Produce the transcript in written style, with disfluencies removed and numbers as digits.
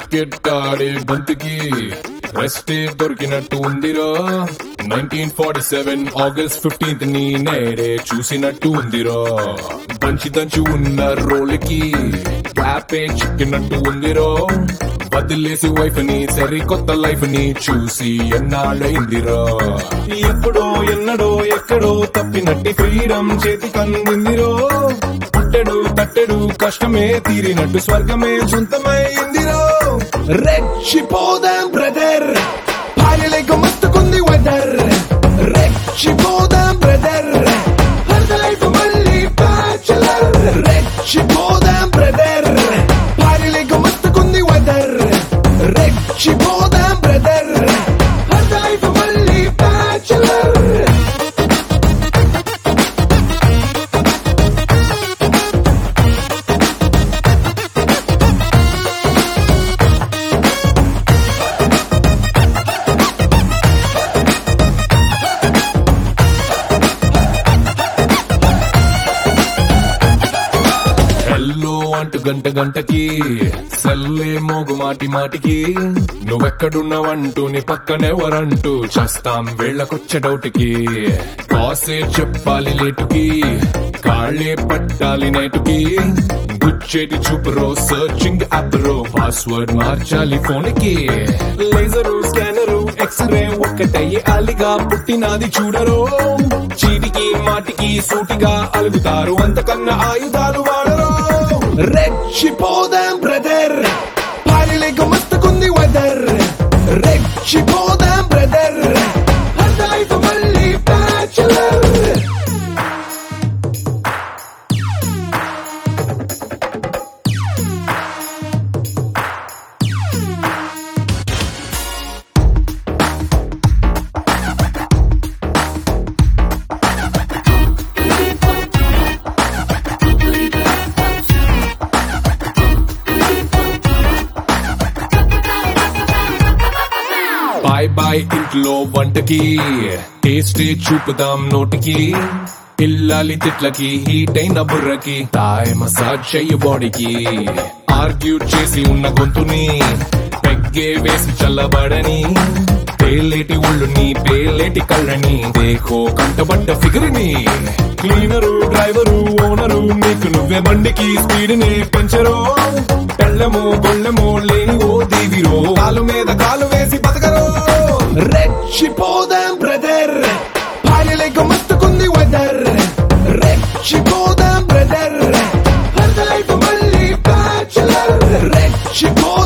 cricket ఆడే బంతికి రెస్టే దొరికినట్టు ఉందిరా 1947 ఆగస్ట్ 15th ని నేడే చూసినట్టు ఉందిరా దంచి ఉన్న రోల్కి క్యాపే చిక్కినట్టు ఉందిరా వదిలేసి వైఫ్ ని సరికొత్త లైఫ్ ని చూసి ఎన్నాళ్ళైందిరా ఎప్పుడో ఎన్నడో ఎక్కడో తప్పినట్టి ఫ్రీడమ్ చేతి కందిందిరో తట్టెడు కష్టమే తీరినట్టు స్వర్గమే సొంతమైందిరో రెచ్చిపోదాం బ్రదర్ భార్యలేక మస్తుకుంది వెదర్ రెచ్చిపోదాం బ్రదర్ లైఫ్ మళ్ళీ బ్యాచులర్ రెచ్చిపోదాం బ్రదర్ భార్యలేక మస్తుకుంది వెదర్ రెచ్చిపోదాం బ్రదర్ లైఫ్ మళ్ళీ బ్యాచులర్ అంటూ గంటకి సెల్లే మోగు మాటికి నువ్వెక్కడున్నావంటూ నీ పక్కనెవరంటూ చేస్తాం వేళ్లకొచ్చే డౌట్కి కాసే చెప్పాలి లేటుకి కాళ్ళే పట్టాలి నేటుకి గుచ్చేటి చూపురో సర్చింగ్ యాప్ రో పాస్వర్డ్ మార్చాలి ఫోన్ కి లేజరు స్కానరు ఎక్స్రే ఒక్కటయ్యి అలిగా పుట్టినాది చూడరో చీటికి మాటికి సూటిగా అలుగుతారు అంతకన్నా ఆయుధాలు వాడరో రెచ్చిపోదాం బ్రదర్ భార్యలేక మస్తుకుంది వెదర్ రెచ్చిపోదాం బ్రదర్ లైఫ్ మళ్ళీ బ్యాచులర్ బాయ్ ఇంట్లో వంటకి టేస్టే చూపుదాం నోటికి ఇల్లాలి తిట్లకి హీట్ అయిన బుర్రకి తాయ్ మసాజ్ చెయ్యి బాడీకి ఆర్గ్యూ చేసి ఉన్న గొంతుని పెగ్గే వేసి చల్లబడని పేలేటి ఒళ్ళుని పేలేటి కళ్ళని దేకో కంటబడ్డ ఫిగర్ని క్లీనరు డ్రైవరు ఓనరు నీకు నువ్వే బండికి స్పీడ్ ని పెంచరో పెళ్ళమో గొళ్ళమో లేని ఓ దేవిరో కాలు మీద కాలు వేసి బతకరో రెచ్చిపోదాం బ్రదర్ భార్యలేక మస్తుకుంది వెదర్ రెచ్చిపోదాం బ్రదర్ లైఫ్ మళ్ళీ బ్యాచులర్ రెచ్చిపో